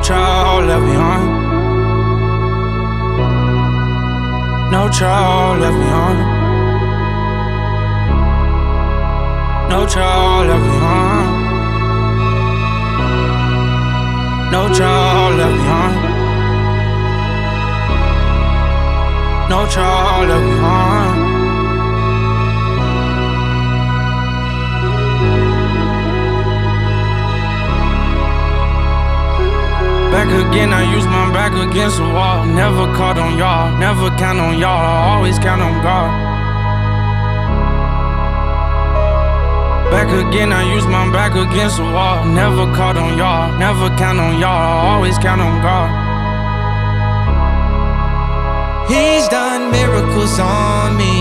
child left behind. No child left behind. No child left behind. No child left behind. No child left behind. Back again, I use my back against the wall. Never caught on y'all, never count on y'all, I always count on God. Back again, I use my back against the wall. Never caught on y'all, never count on y'all, I always count on God. He's done miracles on me.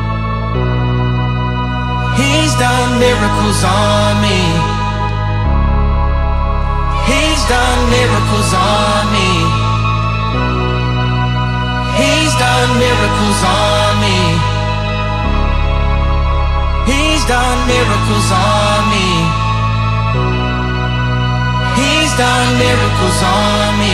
He's done miracles on me. He's done miracles on me. He's done miracles on me. He's done miracles on me. He's done miracles on me.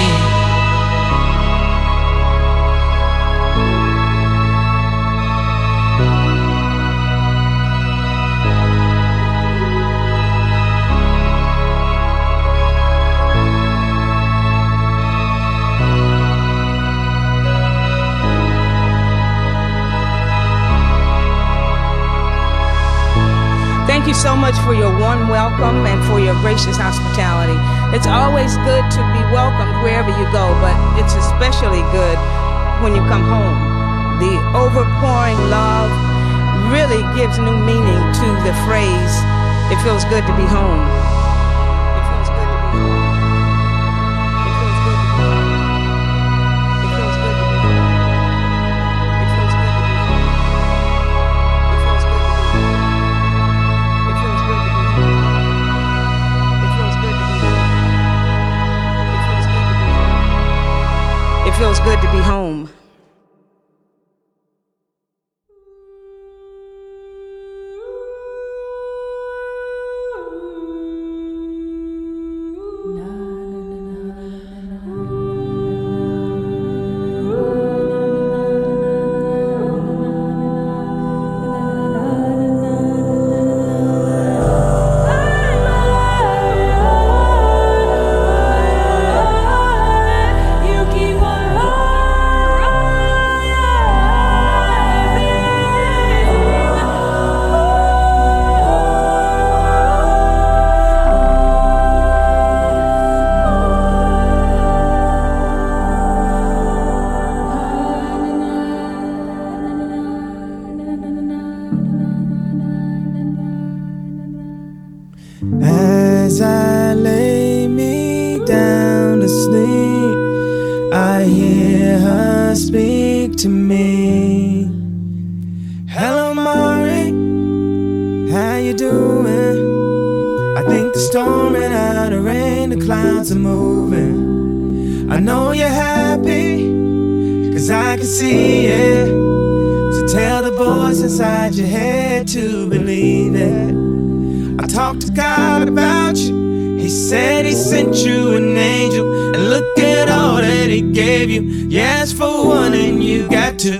Thank you so much for your warm welcome and for your gracious hospitality. It's always good to be welcomed wherever you go, but it's especially good when you come home. The overpouring love really gives new meaning to the phrase, it feels good to be home. It feels good to be home. It feels good to be home. It feels good to be home. It feels good to be home. It feels good to be home. It feels good to be home. As I lay me down to sleep, I hear her speak to me. Hello, Maury, how you doing? I think the storm ran out of rain, the clouds are moving. I know you're happy, 'cause I can see it. So tell the voice inside your head to believe it. I talked to God about you. He said he sent you an angel, and look at all that he gave you. You asked for one and you got two.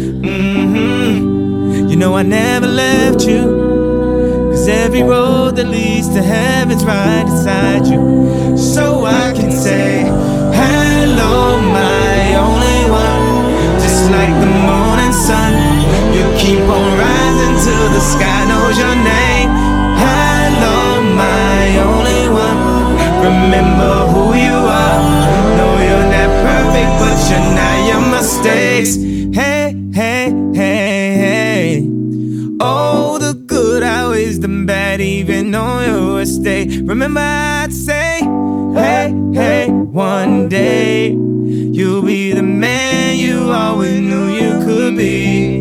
You know I never left you, 'cause every road that leads to heaven's right inside you. So I can say, hello, my only one. Just like the moon and sun, you keep on rising till the sky knows your name. Hello, my only one. Remember who you are. No, you're not perfect, but you're not your mistakes. Hey, hey, hey, hey. Oh, the good outweighs the bad, even on your estate. Remember I'd say, hey, hey, one day you'll be the man you always knew you could be.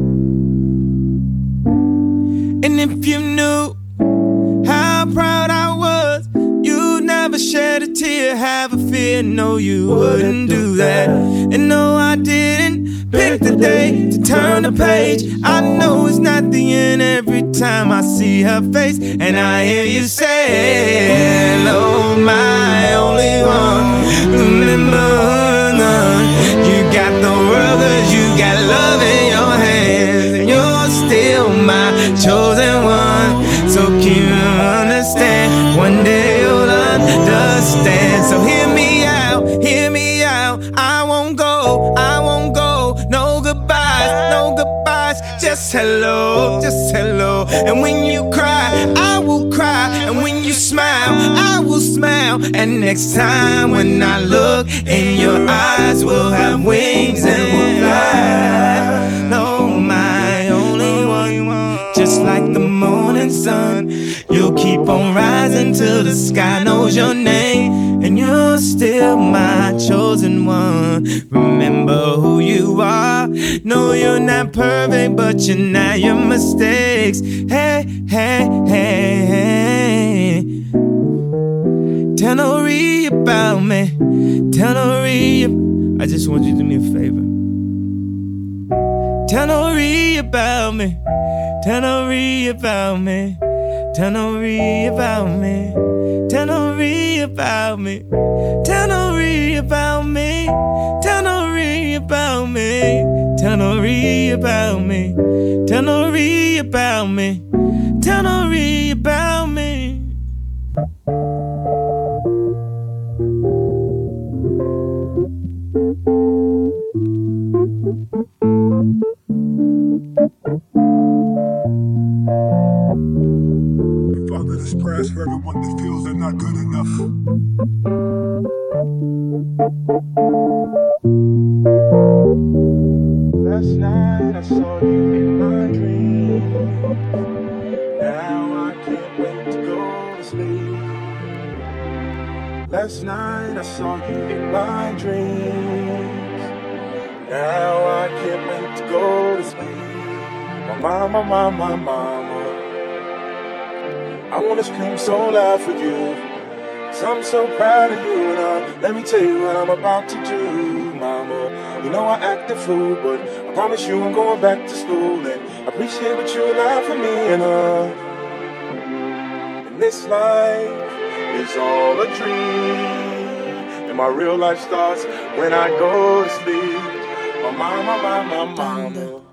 And if you knew how proud I was, you'd never shed a tear, have a fear, no, you wouldn't do that. And no, I didn't pick the day to turn the page. I know it's not the end every time I see her face, and I hear you say, hello, my only one. Remember, you got the world 'cause you got love in your hands, and you're still my chosen one. So keep understand, one day you'll understand. So hear me out, hear me out. I won't go, no goodbyes, no goodbyes. Just hello, just hello. And when you cry, I will cry. And when you smile, I will smile. And next time when I look in your eyes, we'll have wings and we'll fly. No, my only one. Just like the morning sun, you'll keep on rising till the sky knows your name, and you're still my chosen one. Remember who you are. No, you're not perfect, but you're not your mistakes. Hey, hey, hey, hey. Tell Nori about me. Tell Nori. I just want you to do me a favor. Tell Nori about me. Tell Nori about me. Tell Nori about me. Tell Nori about me. Tell Nori about me. Tell Nori about me. Tell Nori about me. Tell Nori about me. Tell Nori about me. Father, this prayers for everyone that feels they're not good enough. Last night I saw you in my dream. Now I can't wait to go to sleep. Last night I saw you in my dreams. Now I can't wait to go to sleep. My mama. I wanna scream so loud for you, 'cause I'm so proud of you. Now, let me tell you what I'm about to do, mama. You know I act a fool, but I promise you I'm going back to school, and I appreciate what you allow for me. And this life is all a dream, and my real life starts when I go to sleep. My mama.